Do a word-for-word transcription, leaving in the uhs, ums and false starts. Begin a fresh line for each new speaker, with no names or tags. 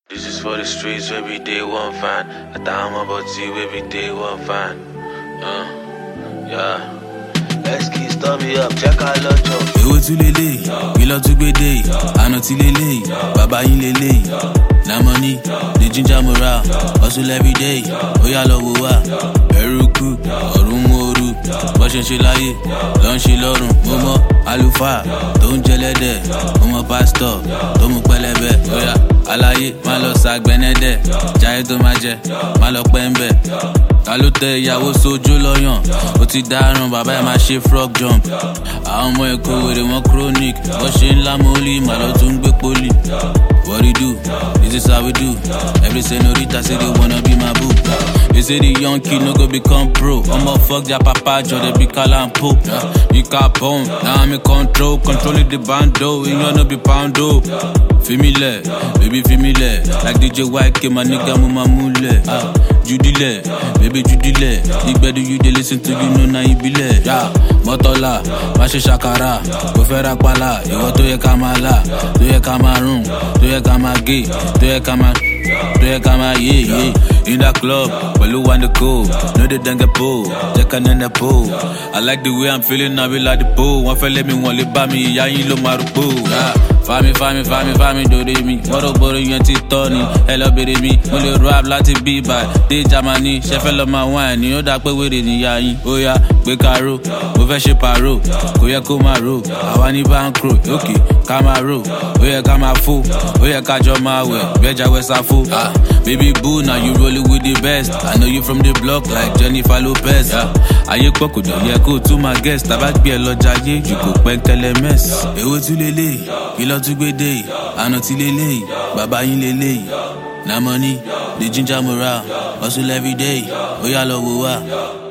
This is for the streets, every day one fine. I thought I'm about to every day one fine. Uh, yeah. Let's keep stop me up, check out Lojo.
Ewo tu lele, kilo tu gbede, àná ti lele, bàbá yín lele. Na money, the ginger morale, hustle every day. Oya lọ wo wa, eruku, ọ̀run mọ́ru. Bó ṣe ṣe láyé, ló ń ṣe lọ́run. Mo mọ àlùfáà tó ń jẹlẹ́dẹ̀, mo mọ pásítọ̀ tó mú pẹlẹbẹ. Oya aláyé má lọ ṣàgbẹ́nẹ́dẹ̀, jáyé tó má jẹ, má lọ pẹ́ ń bẹ̀. Ta ló tẹ ìyàwó sójú lọ́yàn, ó ti dáràn bàbá ẹ̀ máa ṣe frog jump. Àwọn ọmọ ẹ̀kọ́ wèrè wọn chronic, bó ṣe ń lámọ́lì má lọ tún gbé pólì. What do you do? This is how we do. Every senorita say they wanna be my boo. They say the young kid no go become pro. I'ma fuck their papa, Joe, they be call and poop. You cap on, now I'm in control. Controlling the bando, you know no be poundo. Femile, baby femile. Like D J White, my nigga, mama mule. Uh, Judile, baby Judile. Big better you they listen to, you know now you be le. Yeah, Motola, Mashi Shakara, Kofera Pala, you go to your Kamala, to your Cameroon, to your Kamagi, to your Kama, to your Kama, yeah, yeah. In that club, well, you want to go, no they don't get pull, they can in the pool. I like the way I'm feeling, I be like the pool. One fella me, one lip by me, yeah, you look marupu, yeah. Fami, fami, fami, fami, do de mi. Moro boro yan ti Tony, hello baby mi. Mo le rap láti bí by dé Germany. Ṣé fẹ́ lọ máa wine ni ó dá pé wèrè níyà yín. Ó yá, gbé karo, mo fẹ́ ṣe paro. Kò yẹ kó máa ro, àwa ní bankro. Okay, ká máa ro, ó yẹ ká máa fò. Ó yẹ ká jọ máa wẹ̀, bẹ́jà wẹ̀ sáfò. Ah, baby boo, now you rolling with the best. I know you from the block like Jennifer Lopez. Ah, ayé pọ̀ kò dọ̀ yẹ kó tún máa guest. Tàbá gbé ẹ lọ́jà yé, jù kò pẹ́ńkẹ́lẹ́ mess. Èwo tún lélẹ̀, kí lọ tún gbédè, àná ti lélẹ̀, bàbá yín lélẹ̀. Na money, the ginger morale, hustle every day, oya lọ wo wa.